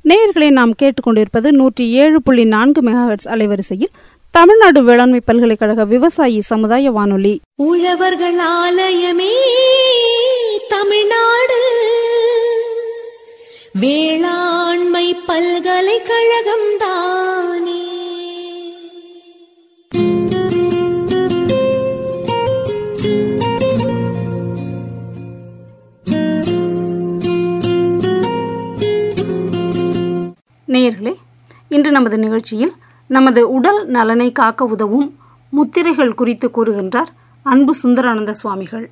நேயர்களை நாம் கேட்டுக்கொண்டிருப்பது 107.4 மெகாஹெர்ட்ஸ் அலைவரிசையில் தமிழ்நாடு வேளாண்மை பல்கலைக்கழக விவசாயி சமுதாய வானொலி. உழவர்கள் ஆலயமே தமிழ்நாடு வேளாண்மை பல்கலைக்கழகம் தானே. நேயர்களே, இன்று நமது நிகழ்ச்சியில் நமது உடல் நலனை காக்க உதவும் முத்திரைகள் குறித்து கூறுகின்றார் அன்பு சுந்தரானந்த சுவாமிகள்.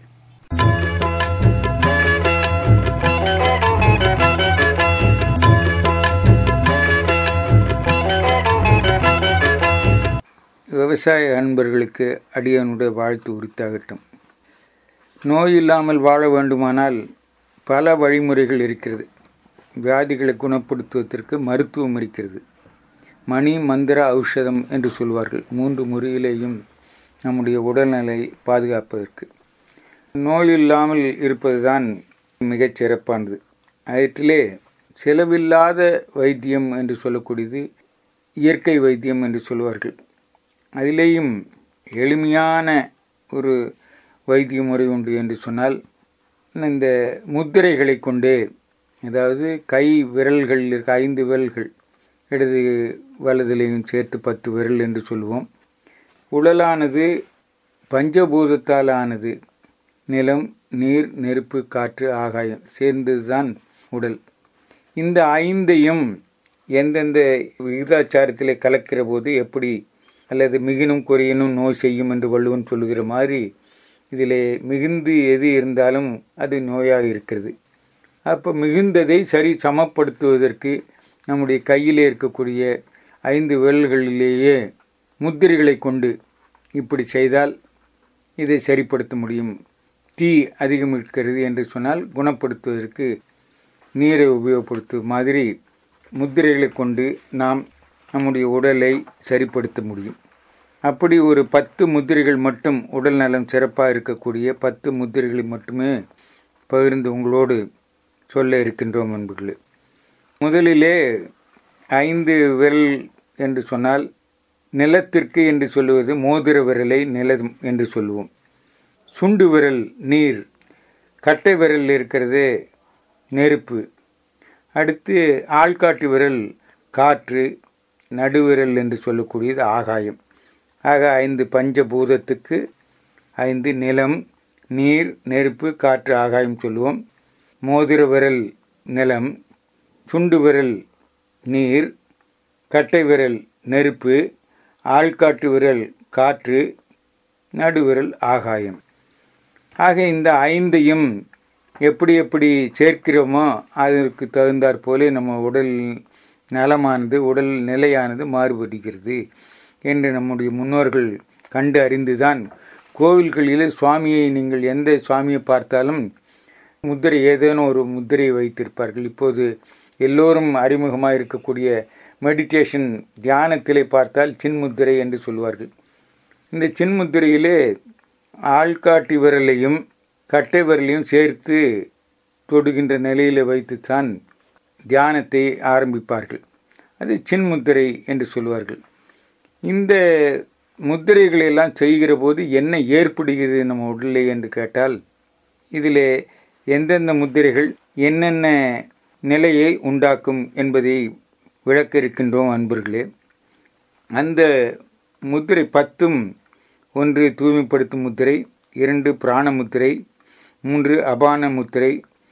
விவசாய அன்பர்களுக்கு அடியனுடைய வாழ்த்து உரித்தாகட்டும். நோய் இல்லாமல் வாழ வேண்டுமானால் பல வழிமுறைகள் இருக்கிறது. வியாதிகளை குணப்படுத்துவதற்கு மருத்துவம் இருக்கிறது. மணி மந்திர ஔஷதம் என்று சொல்வார்கள். 3 முறையிலேயும் நம்முடைய உடல்நிலை பாதுகாப்பதற்கு. நோய் இல்லாமல் இருப்பது தான் மிகச் சிறப்பானது. அதிலே செலவில்லாத வைத்தியம் என்று சொல்லக்கூடியது இயற்கை வைத்தியம் என்று சொல்வார்கள். அதிலேயும் எளிமையான ஒரு வைத்திய முறை உண்டு என்று சொன்னால், இந்த முத்திரைகளை கொண்டே, அதாவது கை விரல்கள் இருக்க 5 விரல்கள், இடது வலதிலையும் சேர்த்து 10 விரல் என்று சொல்லுவோம். உடலானது பஞ்சபூதத்தால் ஆனது. நிலம், நீர், நெருப்பு, காற்று, ஆகாயம் சேர்ந்ததுதான் உடல். இந்த 5ஐயும் எந்தெந்த விகிதாச்சாரத்தில் கலக்கிற போது எப்படி, அல்லது மிகினும் குறையினும் நோய் செய்யும் என்று வள்ளுவன் சொல்லுகிற மாதிரி, இதிலே மிகுந்து எது இருந்தாலும் அது நோயாக இருக்கிறது. அப்போ மிகுந்ததை சரி சமப்படுத்துவதற்கு நம்முடைய கையில் இருக்கக்கூடிய 5 விரல்களிலேயே முத்திரைகளை கொண்டு இப்படி செய்தால் இதை சரிப்படுத்த முடியும். தீ அதிகம் இருக்கிறது என்று சொன்னால் குணப்படுத்துவதற்கு நீரை உபயோகப்படுத்தும் மாதிரி முத்திரைகளை கொண்டு நாம் நம்முடைய உடலை சரிப்படுத்த முடியும். அப்படி ஒரு 10 முத்திரைகள் மட்டும், உடல் நலம் சிறப்பாக இருக்கக்கூடிய 10 முத்திரைகளை மட்டுமே பகிர்ந்து உங்களோடு சொல்ல இருக்கின்றோம் என்பர்களே. முதலிலே 5 விரல் என்று சொன்னால், நிலத்திற்கு என்று சொல்லுவது மோதிர விரலை நிலம் என்று சொல்லுவோம். சுண்டு விரல் நீர், கட்டை விரல் இருக்கிறது நெருப்பு, அடுத்து ஆள்காட்டு விரல் காற்று, நடுவிரல் என்று சொல்லக்கூடியது ஆகாயம். ஆக 5 பஞ்சபூதத்துக்கு 5 நிலம், நீர், நெருப்பு, காற்று, ஆகாயம் சொல்லுவோம். மோதிர விரல் நிலம், சுண்டு விரல் நீர், கட்டை விரல் நெருப்பு, ஆள்காட்டு விரல் காற்று, நடுவிரல் ஆகாயம். ஆக இந்த 5ஐயும் எப்படி எப்படி சேர்க்கிறோமோ அதற்கு தகுந்தாற் போல நம்ம உடல் நலமானது, உடல் நிலையானது மாறுபடுகிறது என்று நம்முடைய முன்னோர்கள் கண்டு அறிந்துதான் கோவில்களில் சுவாமியை, நீங்கள் எந்த சுவாமியை பார்த்தாலும் முத்திரை, ஏதேனும் ஒரு முத்திரையை வைத்திருப்பார்கள். இப்போது எல்லோரும் அறிமுகமாக இருக்கக்கூடிய மெடிடேஷன் தியானத்திலே பார்த்தால் சின்முத்திரை என்று சொல்வார்கள். இந்த சின்முத்திரையிலே ஆள்காட்டி விரலையும் கட்டை விரலையும் சேர்த்து தொடுகின்ற நிலையில் வைத்துத்தான் தியானத்தை ஆரம்பிப்பார்கள். அது சின்முத்திரை என்று சொல்வார்கள். இந்த முத்திரைகளெல்லாம் செய்கிற போது என்ன ஏற்படுகிறது நம்ம உடலே என்று கேட்டால், இதிலே எந்தெந்த முத்திரைகள் என்னென்ன நிலையை உண்டாக்கும் என்பதை விளக்க இருக்கின்றோம் அன்பர்களே. அந்த முத்திரை 10ம், 1 தூய்மைப்படுத்தும் முத்திரை, 2 பிராண முத்திரை, 3 அபான முத்திரை,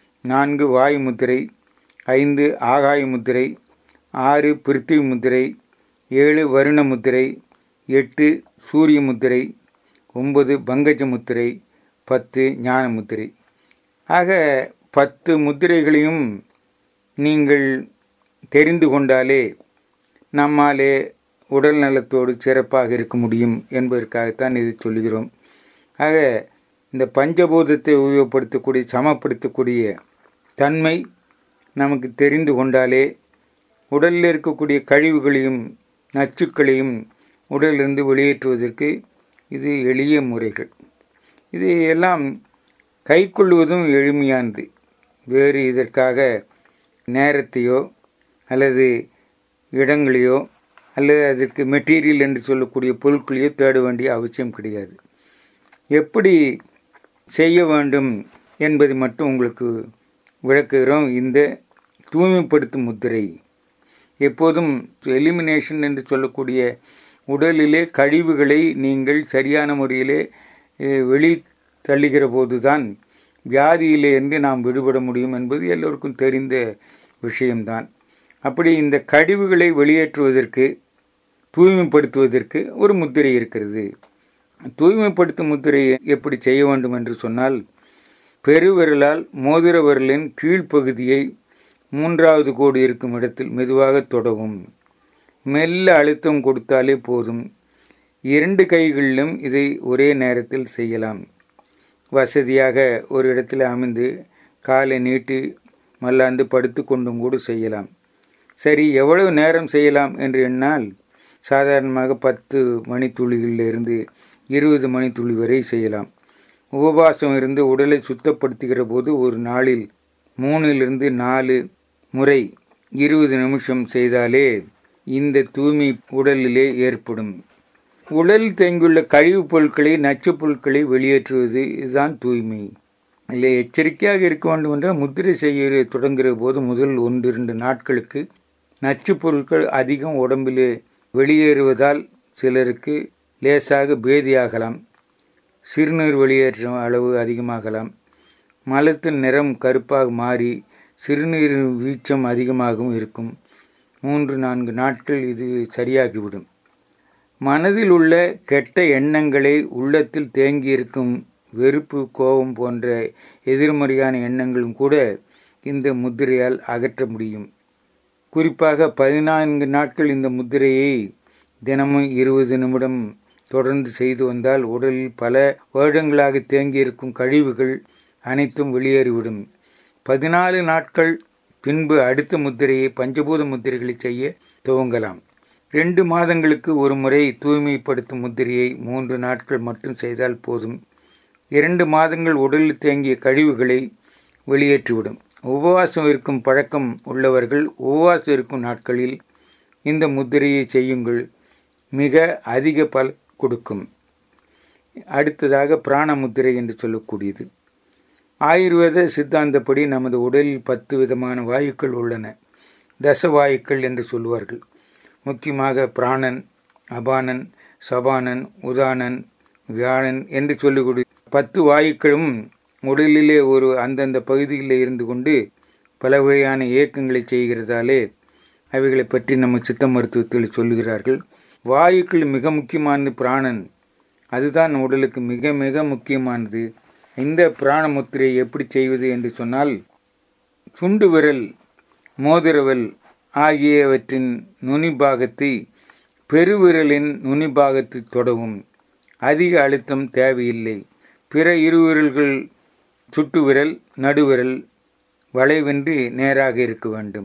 4 வாயு முத்திரை, 5 ஆகாய முத்திரை, 6 பிருத்திவி முத்திரை, 7 வருண முத்திரை, 8 சூரிய முத்திரை, 9 பங்கஜ முத்திரை, 10 ஞான முத்திரை. ஆக 10 முத்திரைகளையும் நீங்கள் தெரிந்து கொண்டாலே நம்மாலே உடல் நலத்தோடு சிறப்பாக இருக்க முடியும் என்பதற்காகத்தான் இதை சொல்லுகிறோம். ஆக இந்த பஞ்சபூதத்தை உபயோகப்படுத்தக்கூடிய, சமப்படுத்தக்கூடிய தன்மை நமக்கு தெரிந்து கொண்டாலே உடலில் இருக்கக்கூடிய கழிவுகளையும் நச்சுக்களையும் உடலிலிருந்து வெளியேற்றுவதற்கு இது எளிய முறைகள். இது எல்லாம் கைக்கொள்வதும் எளிமையானது. வேறு இதற்காக நேரத்தையோ அல்லது இடங்களையோ அல்லது அதற்கு மெட்டீரியல் என்று சொல்லக்கூடிய பொருட்களையோ தேட வேண்டிய அவசியம் கிடையாது. எப்படி செய்ய வேண்டும் என்பதை மட்டும் உங்களுக்கு விளக்குகிறோம். இந்த தூய்மைப்படுத்தும் முத்திரை எப்போதும் எலிமினேஷன் என்று சொல்லக்கூடிய உடலிலே கழிவுகளை நீங்கள் சரியான முறையிலே வெளி தள்ளுகிற போதுதான் வியாதியிலிருந்து நாம் விடுபட முடியும் என்பது எல்லோருக்கும் தெரிந்த விஷயம்தான். அப்படி இந்த கழிவுகளை வெளியேற்றுவதற்கு, தூய்மைப்படுத்துவதற்கு ஒரு முத்திரை இருக்கிறது. தூய்மைப்படுத்தும் முத்திரையை எப்படி செய்ய வேண்டும் என்று சொன்னால், பெருவிரலால் மோதிர விரலின் கீழ்ப்பகுதியை 3வது கோடு இருக்கும் இடத்தில் மெதுவாக தொடவும். மெல்ல அழுத்தம் கொடுத்தாலே போதும். 2 கைகளிலும் இதை ஒரே நேரத்தில் செய்யலாம். வசதியாக ஒரு இடத்தில் அமர்ந்து காலை நீட்டி மல்லாந்து படுத்து கொண்டும் கூட செய்யலாம். சரி, எவ்வளவு நேரம் செய்யலாம் என்று எண்ணால் சாதாரணமாக 10 மணித்துளிகளிலிருந்து 20 மணித்துளி வரை செய்யலாம். உபவாசம் இருந்து உடலை சுத்தப்படுத்துகிற போது ஒரு நாளில் 3லிருந்து 4 முறை 20 நிமிஷம் செய்தாலே இந்த தூய்மை உடலிலே ஏற்படும். உடல் தேங்கியுள்ள கழிவுப் பொருட்களை, நச்சுப் பொருட்களை வெளியேற்றுவது, இதுதான் தூய்மை. அதில் எச்சரிக்கையாக இருக்க வேண்டும் என்றால், முத்திரை செய்ய தொடங்குகிற போது முதல் 1-2 நாட்களுக்கு நச்சுப் பொருட்கள் அதிகம் உடம்பிலே வெளியேறுவதால் சிலருக்கு லேசாக பேதியாகலாம், சிறுநீர் வெளியேற்றும் அளவு அதிகமாகலாம், மலத்தின் நிறம் கருப்பாக மாறி சிறுநீரின் வீச்சம் அதிகமாகவும் இருக்கும். 3-4 நாட்கள் இது சரியாகிவிடும். மனதில் உள்ள கெட்ட எண்ணங்களை, உள்ளத்தில் தேங்கியிருக்கும் வெறுப்பு, கோபம் போன்ற எதிர்மறையான எண்ணங்களும் கூட இந்த முத்திரையால் அகற்ற முடியும். குறிப்பாக 14 நாட்கள் இந்த முத்திரையை தினமும் 20 நிமிடம் தொடர்ந்து செய்து வந்தால் உடலில் பல வருடங்களாக தேங்கியிருக்கும் கழிவுகள் அனைத்தும் வெளியேறிவிடும். 14 நாட்கள் பின்பு அடுத்த முத்திரையை, பஞ்சபூத முத்திரைகளை செய்ய துவங்கலாம். 2 மாதங்களுக்கு ஒரு முறை தூய்மைப்படுத்தும் முத்திரையை 3 நாட்கள் மட்டும் செய்தால் போதும். 2 மாதங்கள் உடலில் தேங்கிய கழிவுகளை வெளியேற்றிவிடும். உபவாசம் இருக்கும் பழக்கம் உள்ளவர்கள் உபவாசம் இருக்கும் நாட்களில் இந்த முத்திரையை செய்யுங்கள். மிக அதிக பலன் கொடுக்கும். அடுத்ததாக பிராண முத்திரை என்று சொல்லக்கூடியது. ஆயுர்வேத சித்தாந்தப்படி நமது உடலில் 10 விதமான வாயுக்கள் உள்ளன. தசவாயுக்கள் என்று சொல்வார்கள். முக்கியமாக பிராணன், அபானன், சபானன், உதானன், வியாழன் என்று சொல்லக்கூடிய 10 வாயுக்களும் உடலிலே ஒரு அந்தந்த பகுதியில் இருந்து கொண்டு பல வகையான இயக்கங்களை செய்கிறதாலே அவைகளை பற்றி நம்ம சித்த மருத்துவத்தில் சொல்லுகிறார்கள். வாயுக்கள் மிக முக்கியமானது பிராணன். அதுதான் உடலுக்கு மிக மிக முக்கியமானது. இந்த பிராண முத்திரையை எப்படி செய்வது என்று சொன்னால், சுண்டு விரல், மோதிரவல் ஆகியவற்றின் நுனிபாகத்தை பெருவிரலின் நுனிபாகத்தை தொடவும். அதிக அழுத்தம் தேவையில்லை. பிற 2 விரல்கள், சுட்டு விரல், நடுவிரல் வளைவின்றி நேராக இருக்க வேண்டும்.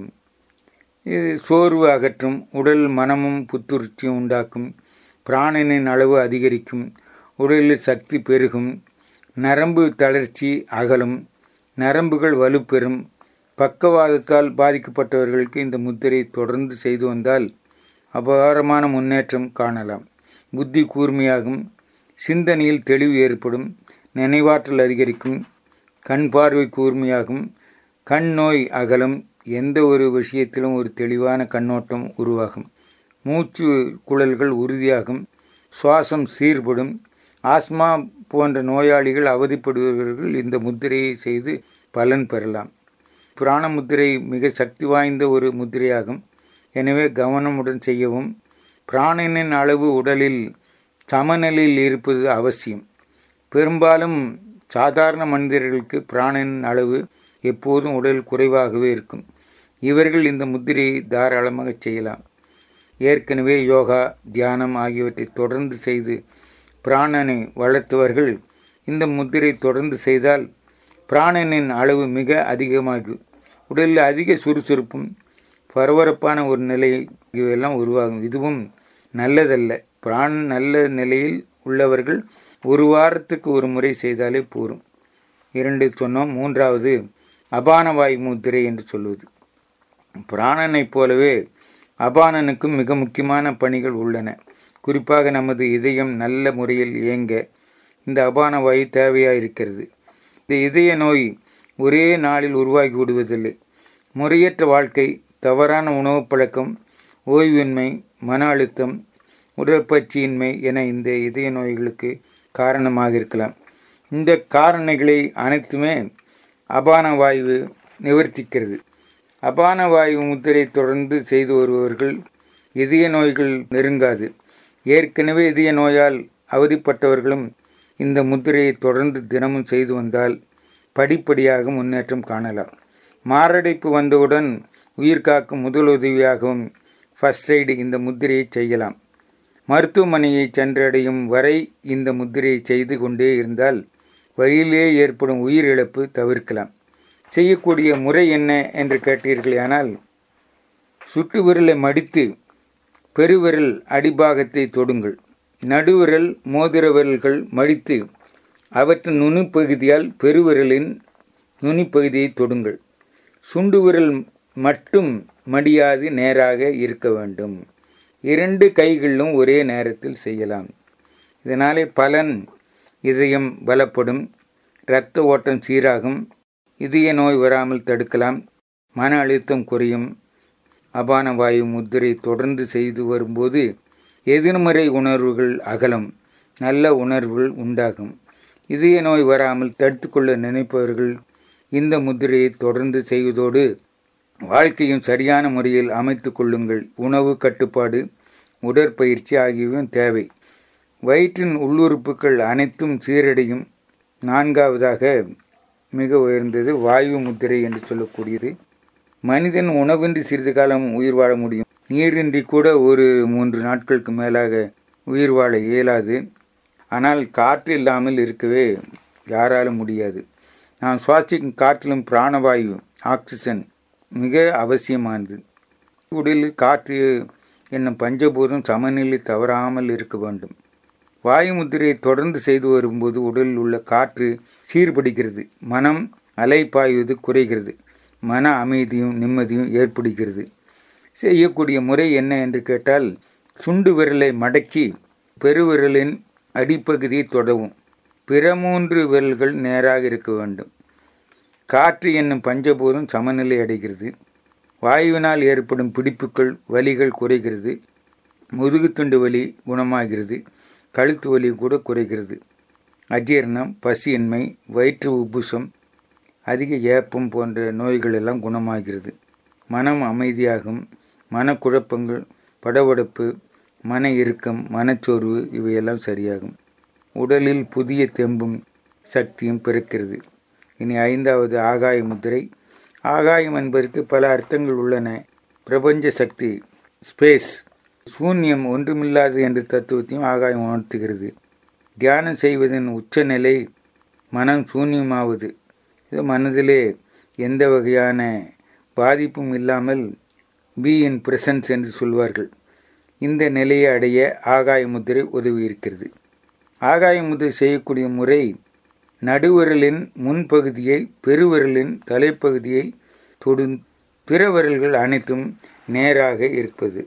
இது சோர்வு அகற்றும், உடல் மனமும் புத்துணர்ச்சியும் உண்டாக்கும், பிராணனின் அளவு அதிகரிக்கும், உடலில் சக்தி பெருகும், நரம்பு தளர்ச்சி அகலும், நரம்புகள் வலுப்பெறும். பக்கவாதத்தால் பாதிக்கப்பட்டவர்களுக்கு இந்த முத்திரை தொடர்ந்து செய்து வந்தால் அபாரமான முன்னேற்றம் காணலாம். புத்தி கூர்மையாகும், சிந்தனையில் தெளிவு ஏற்படும், நினைவாற்றல் அதிகரிக்கும், கண் பார்வை கூர்மையாகும், கண் நோய் அகலும், எந்த ஒரு விஷயத்திலும் ஒரு தெளிவான கண்ணோட்டம் உருவாகும், மூச்சு குழல்கள் உறுதியாகும், சுவாசம் சீர்படும். ஆஸ்மா போன்ற நோயாளிகள் அவதிப்படுபவர்கள் இந்த முத்திரையை செய்து பலன் பெறலாம். பிராண முத்திரை மிக சக்தி வாய்ந்த ஒரு முத்திரையாகும். எனவே கவனமுடன் செய்யவும். பிராணனின் அளவு உடலில் சமநிலையில் இருப்பது அவசியம். பெரும்பாலும் சாதாரண மனிதர்களுக்கு பிராணனின் அளவு எப்போதும் உடல் குறைவாகவே இருக்கும். இவர்கள் இந்த முத்திரையை தாராளமாக செய்யலாம். ஏற்கனவே யோகா, தியானம் ஆகியவற்றை தொடர்ந்து செய்து பிராணனை வளர்த்தவர்கள் இந்த முத்திரை தொடர்ந்து செய்தால் பிராணனின் அளவு மிக அதிகமாகும். உடலில் அதிக சுறுசுறுப்பும் பரபரப்பான ஒரு நிலை இவையெல்லாம் உருவாகும். இதுவும் நல்லதல்ல. பிராணன் நல்ல நிலையில் உள்ளவர்கள் 1 வாரத்துக்கு ஒரு முறை செய்தாலே போரும். 2 சொன்னோம். 3வது அபானவாயு முத்திரை என்று சொல்வது. பிராணனைப் போலவே அபானனுக்கும் மிக முக்கியமான பணிகள் உள்ளன. குறிப்பாக நமது இதயம் நல்ல முறையில் இயங்க இந்த அபான வாயு தேவையாயிருக்கிறது. இந்த இதய நோய் ஒரே நாளில் உருவாகி விடுவதில்லை. முறையற்ற வாழ்க்கை, தவறான உணவு பழக்கம், ஓய்வின்மை, மன அழுத்தம், உடற்பயிற்சியின்மை என இந்த இதய நோய்களுக்கு காரணமாக இருக்கலாம். இந்த காரணிகளை அனைத்துமே அபான வாயு நிவர்த்திக்கிறது. அபான வாயு முத்திரை தொடர்ந்து செய்து வருபவர்கள் இதய நோய்கள் நெருங்காது. ஏற்கனவே இதய நோயால் அவதிப்பட்டவர்களும் இந்த முத்திரையை தொடர்ந்து தினமும் செய்து வந்தால் படிப்படியாக முன்னேற்றம் காணலாம். மாரடைப்பு வந்தவுடன் உயிர் காக்கும் முதலுதவியாகவும் ஃபர்ஸ்ட் எய்டு இந்த முத்திரையை செய்யலாம். மருத்துவமனையை சென்றடையும் வரை இந்த முத்திரையை செய்து கொண்டே இருந்தால் வழியிலே ஏற்படும் உயிரிழப்பு தவிர்க்கலாம். செய்யக்கூடிய முறை என்ன என்று கேட்டீர்களானால், சுட்டு விரலை மடித்து பெருவிரல் அடிபாகத்தை தொடுங்கள். நடுவிரல் மோதிர விரல்கள் மடித்து அவற்றின் நுனிப்பகுதியால் பெருவிரலின் நுனிப்பகுதியை தொடுங்கள். சுண்டு விரல் மட்டும் மடியாது நேராக இருக்க வேண்டும். 2 கைகளிலும் ஒரே நேரத்தில் செய்யலாம். இதனாலே பலன், இதயம் பலப்படும், இரத்த ஓட்டம் சீராகும், இதய நோய் வராமல் தடுக்கலாம், மன அழுத்தம் குறையும். அபான வாயு முத்திரை தொடர்ந்து செய்து வரும்போது எதிர்மறை உணர்வுகள் அகலும், நல்ல உணர்வுகள் உண்டாகும். இதய நோய் வராமல் தடுத்து கொள்ள நினைப்பவர்கள் இந்த முத்திரையை தொடர்ந்து செய்வதோடு வாழ்க்கையும் சரியான முறையில் அமைத்து கொள்ளுங்கள். உணவு கட்டுப்பாடு, உடற்பயிற்சி ஆகியவையும் தேவை. வயிற்றின் உள்ளுறுப்புகள் அனைத்தும் சீரடையும். 4வதாக மிக உயர்ந்தது வாயு முத்திரை என்று சொல்லக்கூடியது. மனிதன் உணவின்றி சிறிது காலம் உயிர் வாழ முடியும். நீரின்றி கூட ஒரு 3 நாட்களுக்கு மேலாக உயிர் வாழ இயலாது. ஆனால் காற்று இல்லாமல் இருக்கவே யாராலும் முடியாது. நாம் சுவாசிக்கும் காற்றிலும் பிராணவாயு, ஆக்சிஜன் மிக அவசியமானது. உடலில் காற்று என்னும் பஞ்சபூதம் சமநிலை தவறாமல் இருக்க வேண்டும். வாயு முத்திரையை தொடர்ந்து செய்து வரும்போது உடலில் உள்ள காற்று சீர்படுகிறது, மனம் அலைப்பாய்வது குறைகிறது, மன அமைதியும் நிம்மதியும் ஏற்படுகிறது. செய்யக்கூடிய முறை என்ன என்று கேட்டால், சுண்டு விரலை மடக்கி பெருவிரலின் அடிப்பகுதியை தொடவும். பிற 3 விரல்கள் நேராக இருக்க வேண்டும். காற்று என்னும் பஞ்சபூதம் சமநிலை அடைகிறது. வாயுவினால் ஏற்படும் பிடிப்புகள், வலிகள் குறைகிறது. முதுகுத்துண்டு வலி குணமாகிறது. கழுத்து வலி கூட குறைகிறது. அஜீரணம், பசியின்மை, வயிற்று உப்புசம், அதிக ஏப்பம் போன்ற நோய்கள் எல்லாம் குணமாகிறது. மனம் அமைதியாகும். மனக்குழப்பங்கள், படபடப்பு, மன இறுக்கம், மனச்சோர்வு இவையெல்லாம் சரியாகும். உடலில் புதிய தெம்பும் சக்தியும் பிறக்கிறது. இனி 5வது ஆகாய முத்திரை. ஆகாயம் என்பதற்கு பல அர்த்தங்கள் உள்ளன. பிரபஞ்ச சக்தி, ஸ்பேஸ், சூன்யம், ஒன்றுமில்லாது என்ற தத்துவத்தையும் ஆகாயம் உணர்த்துகிறது. தியானம் செய்வதன் உச்சநிலை மனம் சூன்யமாவது. இது மனதிலே எந்த வகையான பாதிப்பும் இல்லாமல் பி இன் பிரசன்ஸ் என்று சொல்வார்கள். இந்த நிலையை அடைய ஆகாய முத்திரை உதவி இருக்கிறது. ஆகாய முத்திரை செய்யக்கூடிய முறை, நடுவிரலின் முன்பகுதியை பெருவிரலின் தலைப்பகுதியை தொடும், பிற விரல்கள் அனைத்தும் நேராக இருப்பது.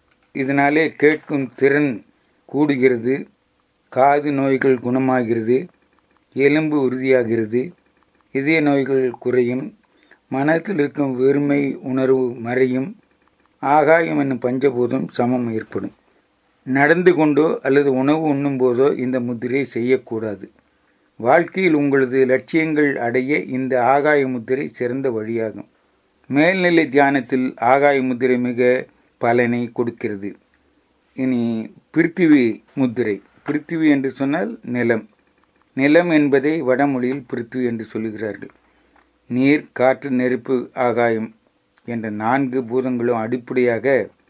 இதனாலே கேட்கும் திறன் கூடுகிறது, காது நோய்கள் குணமாகிறது, எலும்பு உறுதியாகிறது, இதய நோய்கள் குறையும், மனத்தில் இருக்கும் வெறுமை உணர்வு மறையும், ஆகாயம் என்னும் பஞ்சபூதம் சமம் ஏற்படும். நடந்து கொண்டோ அல்லது உணவு உண்ணும் போதோ இந்த முத்திரையை செய்யக்கூடாது. வாழ்க்கையில் உங்களது லட்சியங்கள் அடைய இந்த ஆகாய முத்திரை சிறந்த வழியாகும். மேல்நிலை தியானத்தில் ஆகாய முத்திரை மிக பலனை கொடுக்கிறது. இனி பிருத்திவி முத்திரை. பிருத்திவி என்று சொன்னால் நிலம். நிலம் என்பதை வடமொழியில் பிருத்திவி என்று சொல்லுகிறார்கள். நீர், காற்று, நெருப்பு, ஆகாயம் என்ற 4 பூதங்களும் அடிப்படையாக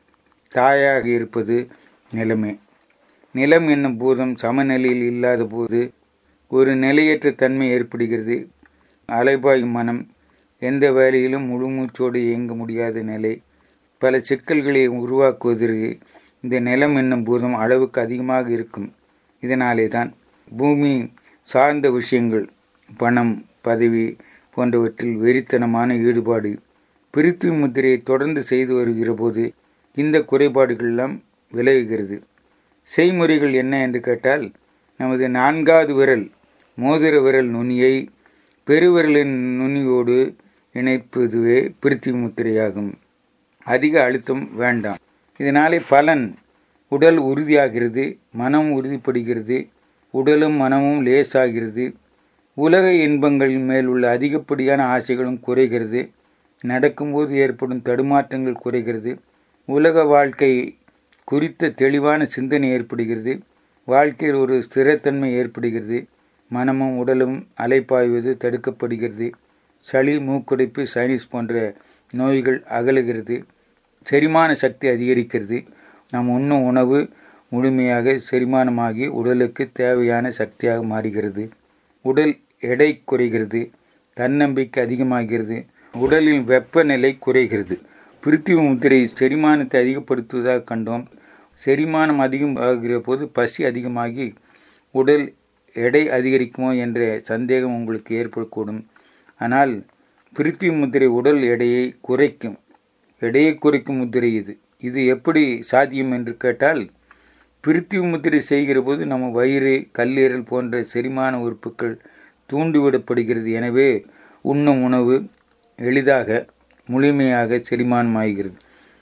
தாயாக இருப்பது நிலமே. நிலம் என்னும் பூதம் சமநிலையில் இல்லாத போது ஒரு நிலையற்ற தன்மை ஏற்படுகிறது. அலைபாயும் மனம், எந்த வேலையிலும் முழுமூச்சோடு இயங்க முடியாத நிலை, பல சிக்கல்களை உருவாக்குவதற்கு இந்த நிலம் என்னும் பூதம் அளவுக்கு அதிகமாக இருக்கும். இதனாலே தான் பூமி சார்ந்த விஷயங்கள், பணம், பதவி போன்றவற்றில் வெறித்தனமான ஈடுபாடு, பிருத்திவி முத்திரையை தொடர்ந்து செய்து வருகிற போது இந்த குறைபாடுகள் எல்லாம் விலகுகிறது. செய்முறைகள் என்ன என்று கேட்டால், நமது 4வது விரல் மோதிர விரல் நுனியை பெருவிரலின் நுனியோடு இணைப்பதுவே பிருத்திவி முத்திரையாகும். அதிக அழுத்தம் வேண்டாம். இதனாலே பலன், உடல் உறுதியாகிறது, மனம் உறுதிப்படுகிறது, உடலும் மனமும் லேசாகிறது, உலக இன்பங்களின் மேல் உள்ள அதிகப்படியான ஆசைகளும் குறைகிறது, நடக்கும்போது ஏற்படும் தடுமாற்றங்கள் குறைகிறது, உலக வாழ்க்கை குறித்த தெளிவான சிந்தனை ஏற்படுகிறது, வாழ்க்கையில் ஒரு ஸ்திரத்தன்மை ஏற்படுகிறது, மனமும் உடலும் அலைப்பாய்வது தடுக்கப்படுகிறது, சளி, மூக்குடைப்பு, சைனஸ் போன்ற நோய்கள் அகலுகிறது, செரிமான சக்தி அதிகரிக்கிறது, நாம் உண்ணும் உணவு முழுமையாக செரிமானமாகி உடலுக்கு தேவையான சக்தியாக மாறுகிறது, உடல் எடை குறைகிறது, தன்னம்பிக்கை அதிகமாகிறது, உடலின் வெப்பநிலை குறைகிறது. பிருத்திவி முத்திரை செரிமானத்தை அதிகப்படுத்துவதாக கண்டோம். செரிமானம் அதிகமாகிற போது பசி அதிகமாகி உடல் எடை அதிகரிக்குமோ என்ற சந்தேகம் உங்களுக்கு ஏற்படக்கூடும். ஆனால் பிருத்திவி முத்திரை உடல் எடையை குறைக்கும். எடையை குறைக்கும் முத்திரை இது. இது எப்படி சாத்தியம் என்று கேட்டால், பிருத்திவி முத்திரை செய்கிற போது நம்ம வயிறு, கல்லீரல் போன்ற செரிமான உறுப்புகள் தூண்டிவிடப்படுகிறது. எனவே உண்ணும் உணவு எளிதாக முழுமையாக செரிமானமாகிறது.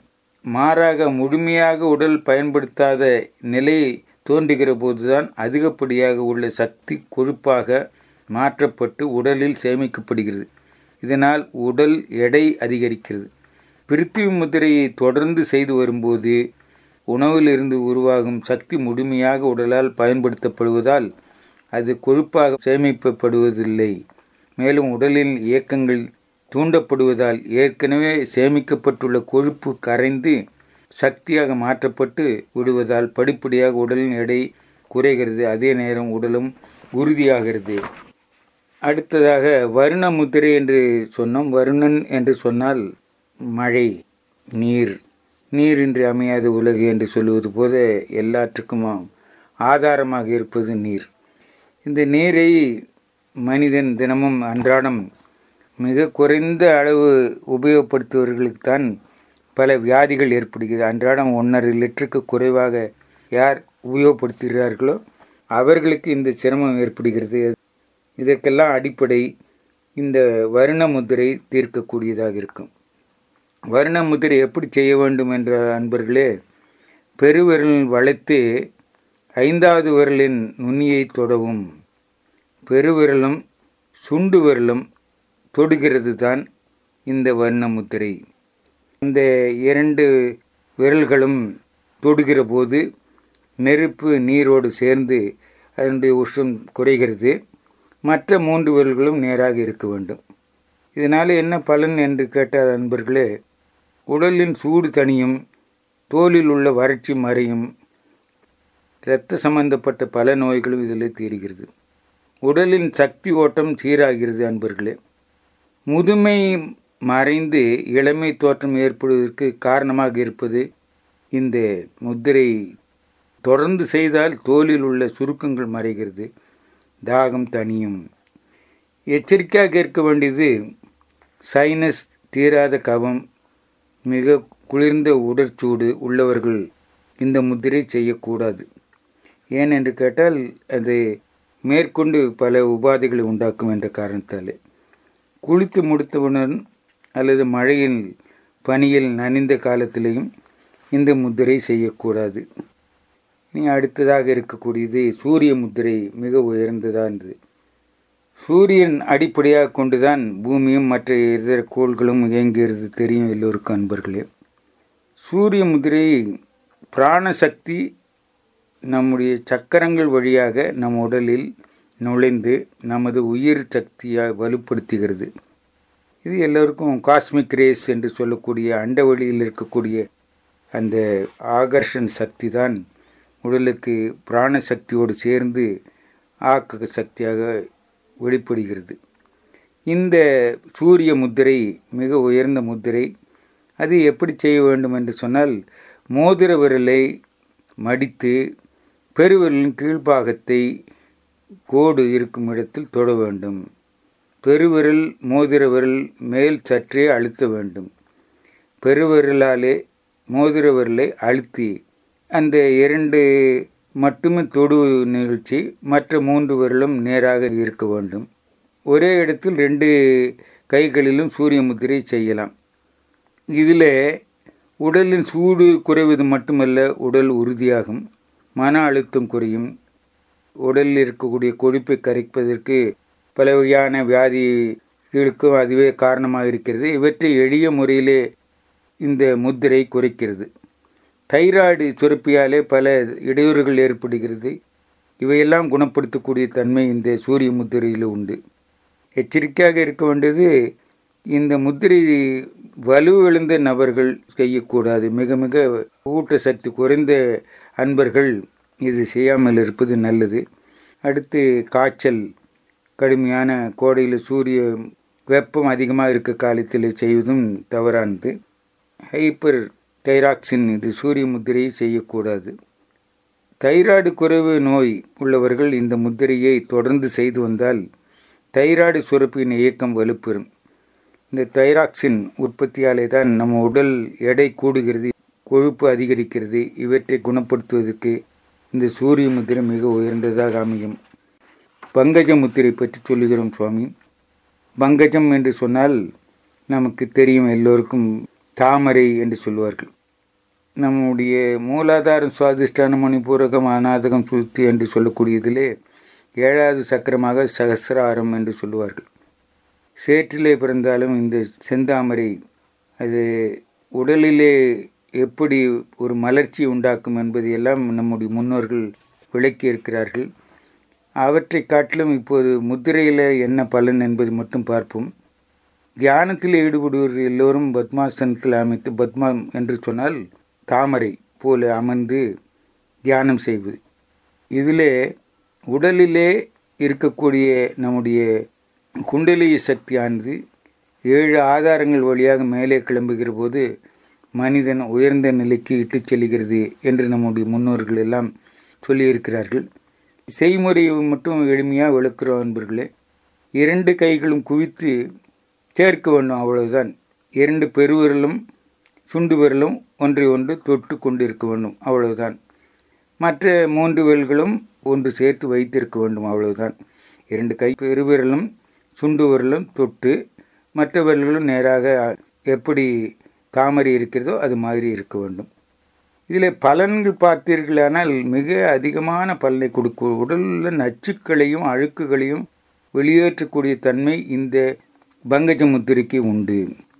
மாறாக முழுமையாக உடல் பயன்படுத்தாத நிலை தோன்றுகிற போதுதான் அதிகப்படியாக உள்ள சக்தி கொழுப்பாக மாற்றப்பட்டு உடலில் சேமிக்கப்படுகிறது. இதனால் உடல் எடை அதிகரிக்கிறது. பிருத்திவி முத்திரையை தொடர்ந்து செய்து வரும்போது உணவிலிருந்து உருவாகும் சக்தி முழுமையாக உடலால் பயன்படுத்தப்படுவதால் அது கொழுப்பாக சேமிக்கப்படுவதில்லை. மேலும் உடலில் இயக்கங்கள் தூண்டப்படுவதால் ஏற்கனவே சேமிக்கப்பட்டுள்ள கொழுப்பு கரைந்து சக்தியாக மாற்றப்பட்டு விடுவதால் படிப்படியாக உடலின் எடை குறைகிறது. அதே நேரம் உடலும் உறுதியாகிறது. அடுத்ததாக வருண முத்திரை என்று சொன்னோம். வருணன் என்று சொன்னால் மழை, நீர். நீரின்றி அமையாத உலகு என்று சொல்லுவது போல எல்லாற்றுக்கும் ஆதாரமாக இருப்பது நீர். இந்த நீரை மனிதன் தினமும் அன்றாடம் மிக குறைந்த அளவு உபயோகப்படுத்துவர்களுக்குத்தான் பல வியாதிகள் ஏற்படுகிறது. அன்றாடம் 1.5 லிட்டருக்கு குறைவாக யார் உபயோகப்படுத்துகிறார்களோ அவர்களுக்கு இந்த சிரமம் ஏற்படுகிறது. இதற்கெல்லாம் அடிப்படை இந்த வருண முத்திரை தீர்க்கக்கூடியதாக இருக்கும். வருண முத்திரை எப்படி செய்ய வேண்டும் என்ற அன்பர்களே, பெருவிரலில் வளைத்து 5வது விரலின் நுனியை தொடவும். பெருவிரலும் சுண்டு விரலும் தொடுகிறது தான் இந்த வர்ண முத்திரை. இந்த 2 விரல்களும் தொடுகிற போது நெருப்பு நீரோடு சேர்ந்து அதனுடைய உஷ்ணம் குறைகிறது. மற்ற 3 விரல்களும் நேராக இருக்க வேண்டும். இதனால் என்ன பலன் என்று கேட்டால் அன்பர்களே, உடலின் சூடு தணியும், தோலில் உள்ள வறட்சி மறையும், இரத்த சம்பந்தப்பட்ட பல நோய்களும் இதில் தீருகிறது. உடலின் சக்தி ஓட்டம் சீராகிறது அன்பர்களே. முதுமை மறைந்து இளமை தோற்றம் ஏற்படுவதற்கு காரணமாக இருப்பது இந்த முத்திரை தொடர்ந்து செய்தால் தோலில் உள்ள சுருக்கங்கள் மறைகிறது, தாகம் தணியும். எச்சரிக்கையாக இருக்க வேண்டியது, சைனஸ், தீராத கபம், மிக குளிர்ந்த உடற்சூடு உள்ளவர்கள் இந்த முத்திரை செய்யக்கூடாது. ஏன் என்று கேட்டால் அது மேற்கொண்டு பல உபாதைகளை உண்டாக்கும் என்ற காரணத்தால். குளித்து முடித்தவுடன் அல்லது மழையில் பனியில் நனைந்த காலத்திலேயும் இந்த முத்திரை செய்யக்கூடாது. இனி அடுத்ததாக இருக்கக்கூடியது சூரிய முத்திரை. மிக உயர்ந்ததானது. சூரியன் அடிப்படையாக கொண்டுதான் பூமியும் மற்ற இதர கோள்களும் இயங்குகிறது, தெரியும் எல்லோருக்கும் அன்பர்களே. சூரிய முத்திரை பிராணசக்தி நம்முடைய சக்கரங்கள் வழியாக நம் உடலில் நுழைந்து நமது உயிர் சக்தியாக வலுப்படுத்துகிறது. இது எல்லோருக்கும் காஸ்மிக் ரேஸ் என்று சொல்லக்கூடிய அண்ட வழியில் இருக்கக்கூடிய அந்த ஆகர்ஷன் சக்தி தான் உடலுக்கு பிராணசக்தியோடு சேர்ந்து ஆக்க சக்தியாக வெளிப்படுகிறது. இந்த சூரிய முத்திரை மிக உயர்ந்த முத்திரை. அது எப்படி செய்ய வேண்டும் என்று சொன்னால், மோதிர விரலை மடித்து பெருவிரலின் கீழ்ப்பாகத்தை கோடு இருக்கும் இடத்தில் தொட வேண்டும். பெருவிரல் மோதிர விரல் மேல் சற்றே அழுத்த வேண்டும். பெருவிரலாலே மோதிர விரலை அழுத்தி அந்த 2 மட்டுமே தொடு நிகழ்ச்சி, மற்ற 3 விரலும் நேராக இருக்க வேண்டும். ஒரே இடத்தில் 2 கைகளிலும் சூரிய முத்திரை செய்யலாம். இதில் உடலின் சூடு குறைவது மட்டுமல்ல, உடல் உறுதியாகும், மன அழுத்தம் குறையும், உடலில் இருக்கக்கூடிய கொழுப்பை கரைப்பதற்கு பல வகையான வியாதிகளுக்கும் அதுவே காரணமாக இருக்கிறது. இவற்றை எளிய முறையிலே இந்த முத்திரை குறைக்கிறது. தைராய்டு சுரப்பியாலே பல இடையூறுகள் ஏற்படுகிறது. இவையெல்லாம் குணப்படுத்தக்கூடிய தன்மை இந்த சூரிய முத்திரையில் உண்டு. எச்சரிக்கையாக இருக்க வேண்டியது, இந்த முத்திரை வலுவிழந்த நபர்கள் செய்யக்கூடாது. மிக மிக ஊட்டச்சத்து குறைந்த அன்பர்கள் இது செய்யாமல் இருப்பது நல்லது. அடுத்து காய்ச்சல், கடுமையான கோடையில் சூரிய வெப்பம் அதிகமாக இருக்க காலத்தில் செய்வதும் தவறானது. ஹைப்பர் தைராக்சின், இது சூரிய முத்திரையை செய்யக்கூடாது. தைராய்டு குறைவு நோய் உள்ளவர்கள் இந்த முத்திரையை தொடர்ந்து செய்து வந்தால் தைராய்டு சுரப்பின் இயக்கம் வலுப்பெறும். இந்த தைராக்சின் உற்பத்தியாலே தான் நம்ம உடல் எடை கூடுகிறது, கொழுப்பு அதிகரிக்கிறது. இவற்றை குணப்படுத்துவதற்கு இந்த சூரிய முத்திரை மிக உயர்ந்ததாக அமையும். பங்கஜ முத்திரை பற்றி சொல்லுகிறோம் சுவாமி. பங்கஜம் என்று சொன்னால் நமக்கு தெரியும், எல்லோருக்கும் தாமரை என்று சொல்வார்கள். நம்முடைய மூலாதாரம், சுவாதிஷ்டானம், மணிபூரகம், அநாதகம், சுத்தி என்று சொல்லக்கூடியதிலே 7வது சக்கரமாக சகசிராரம் என்று சொல்லுவார்கள். சேற்றிலே பிறந்தாலும் இந்த செந்தாமரை அது உடலிலே எப்படி ஒரு மலர்ச்சி உண்டாக்கும் என்பதையெல்லாம் நம்முடைய முன்னோர்கள் விளக்கி இருக்கிறார்கள். அவற்றை காட்டிலும் இப்போது முத்திரையில் என்ன பலன் என்பது மட்டும் பார்ப்போம். தியானத்தில் ஈடுபடுவர் எல்லோரும் பத்மாசனத்தில் அமைத்து, பத்மம் என்று சொன்னால் தாமரை போல அமர்ந்து தியானம் செய்வது. இதிலே உடலிலே இருக்கக்கூடிய நம்முடைய குண்டலி சக்தியானது 7 ஆதாரங்கள் வழியாக மேலே கிளம்புகிற போது மனிதன் உயர்ந்த நிலைக்கு இட்டு செல்கிறது என்று நம்முடைய முன்னோர்கள் எல்லாம் சொல்லியிருக்கிறார்கள். செய்முறையை மட்டும் எளிமையாக விளக்குறோம் அன்பர்களே. 2 கைகளும் குவித்து சேர்க்க வேண்டும், அவ்வளவுதான். 2 பெருவிரலும் சுண்டு விரலும் ஒன்றை ஒன்று தொட்டு கொண்டு இருக்க வேண்டும், அவ்வளவுதான். மற்ற 3 விரல்களும் ஒன்று சேர்த்து வைத்திருக்க வேண்டும், அவ்வளவுதான். 2 கை பெருவிரலும் சுண்டு விரலும் தொட்டு, மற்ற விரல்களும் நேராக எப்படி தாமரை இருக்கிறதோ அது மாதிரி இருக்க வேண்டும். இதில் பலன்கள் பார்த்தீர்களானால் மிக அதிகமான பலனை கொடுக்கும். உடலில் நச்சுக்களையும் அழுக்குகளையும் வெளியேற்றக்கூடிய தன்மை இந்த பங்கஜ முத்திரைக்கு உண்டு.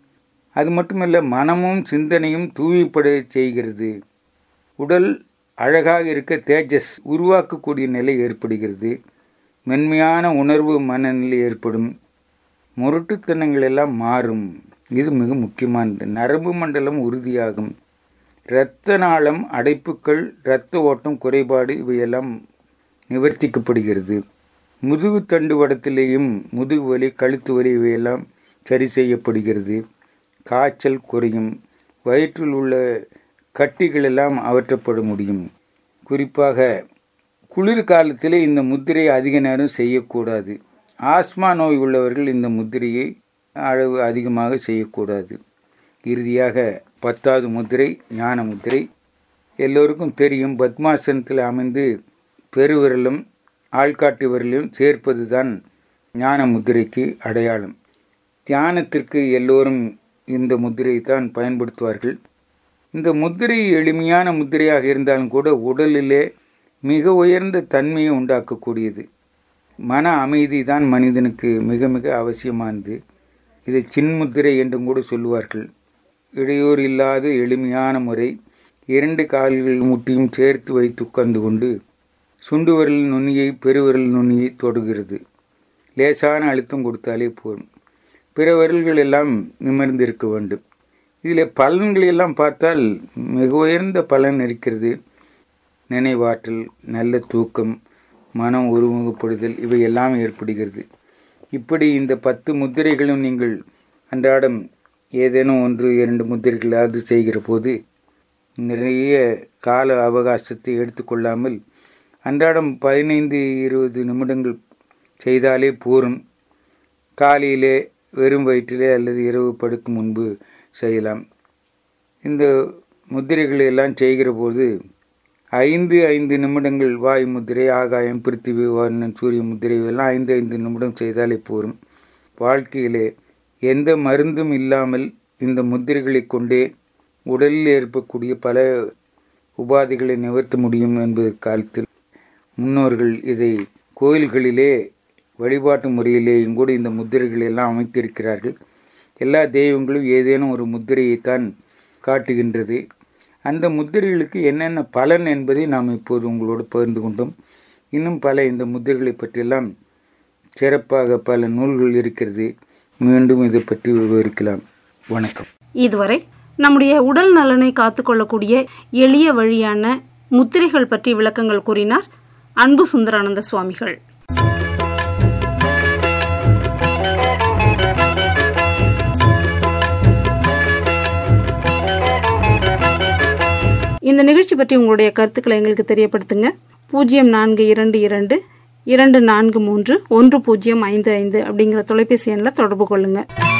அது மட்டுமல்ல, மனமும் சிந்தனையும் தூய்மைப்பட செய்கிறது. உடல் அழகாக இருக்க தேஜஸ் உருவாக்கக்கூடிய நிலை ஏற்படுகிறது. மென்மையான உணர்வு மனநிலை ஏற்படும். முரட்டுத்தனங்கள் எல்லாம் மாறும். இது மிக முக்கியமானது. நரம்பு மண்டலம் உறுதியாகும். இரத்த நாளம் அடைப்புகள், இரத்த ஓட்டம் குறைபாடு இவையெல்லாம் நிவர்த்திக்கப்படுகிறது. முதுகு தண்டு வடத்திலேயும் முதுகு வலி, கழுத்து வலி இவையெல்லாம் சரி செய்யப்படுகிறது. காய்ச்சல் குறையும். வயிற்றில் உள்ள கட்டிகளெல்லாம் அகற்றப்பட முடியும். குறிப்பாக குளிர்காலத்திலே இந்த முத்திரையை அதிக நேரம் செய்யக்கூடாது. ஆஸ்மா நோய் உள்ளவர்கள் இந்த முத்திரையை அளவு அதிகமாக செய்யக்கூடாது. இறுதியாக 10வது முத்திரை ஞான முத்திரை. எல்லோருக்கும் தெரியும், பத்மாசனத்தில் அமைந்து பெருவிரலும் ஆள்காட்டு விரலையும் சேர்ப்பது தான் ஞான முத்திரைக்கு அடையாளம். தியானத்திற்கு எல்லோரும் இந்த முத்திரையை தான் பயன்படுத்துவார்கள். இந்த முத்திரை எளிமையான முத்திரையாக இருந்தாலும் கூட உடலிலே மிக உயர்ந்த தன்மையை உண்டாக்கக்கூடியது. மன அமைதி தான் மனிதனுக்கு மிக மிக அவசியமானது. இதை சின்முத்திரை என்றும் கூட சொல்லுவார்கள். இடையூறு இல்லாத எளிமையான முறை. 2 கால்கள் முட்டியும் சேர்த்து வைத்து உட்கார்ந்து கொண்டு சுண்டு விரல் நுனியை பெருவிரல் நுனியை தொடுகிறது. லேசான அழுத்தம் கொடுத்தாலே போதும். பிற விரல்கள் எல்லாம் நிமிர்ந்திருக்க வேண்டும். இதில் பலன்களெல்லாம் பார்த்தால் மிக உயர்ந்த பலன் இருக்கிறது. நினைவாற்றல், நல்ல தூக்கம், மனம் ஒருமுகப்படுதல் இவையெல்லாம் ஏற்படுகிறது. இப்படி இந்த 10 முத்திரைகளும் நீங்கள் அன்றாடம் ஏதேனும் 1-2 முத்திரைகளாவது செய்கிற போது நிறைய கால அவகாசத்தை எடுத்துக்கொள்ளாமல் அன்றாடம் 15-20 நிமிடங்கள் செய்தாலே போரும். காலையிலே வெறும் வயிற்றிலே அல்லது இரவு படுக்கும் முன்பு செய்யலாம். இந்த முத்திரைகளை எல்லாம் செய்கிற போது 5 நிமிடங்கள் வாயு முத்திரை, ஆகாயம், பிருத்திவி, வர்ணன், சூரிய முத்திரை எல்லாம் 5 நிமிடம் செய்தாலே போரும். வாழ்க்கையிலே எந்த மருந்தும் இல்லாமல் இந்த முத்திரைகளை கொண்டே உடலில் ஏற்படக்கூடிய பல உபாதைகளை நிவர்த்த முடியும் என்பது காலத்தில் முன்னோர்கள் இதை கோயில்களிலே வழிபாட்டு முறையிலேயும் கூட இந்த முத்திரைகளை எல்லாம் அமைத்திருக்கிறார்கள். எல்லா தெய்வங்களும் ஏதேனும் ஒரு முத்திரையைத்தான் காட்டுகின்றது. அந்த முத்திரைகளுக்கு என்னென்ன பலன் என்பதை நாம் இப்போது உங்களோடு பகிர்ந்து கொண்டோம். இன்னும் பல இந்த முத்திரைகளை பற்றியெல்லாம் சிறப்பாக பல நூல்கள் இருக்கிறது. மீண்டும் இதை பற்றி விவரிக்கலாம். வணக்கம். இதுவரை நம்முடைய உடல் நலனை காத்துக்கொள்ளக்கூடிய எளிய வழியான முத்திரைகள் பற்றி விளக்கங்கள் கூறினார் அன்பு சுந்தரானந்த சுவாமிகள். இந்த நிகழ்ச்சி பற்றி உங்களுடைய கருத்துக்களை எங்களுக்கு தெரியப்படுத்துங்க. 0422 243 1055 அப்படிங்கிற தொலைபேசி எண்ணில் தொடர்பு கொள்ளுங்க.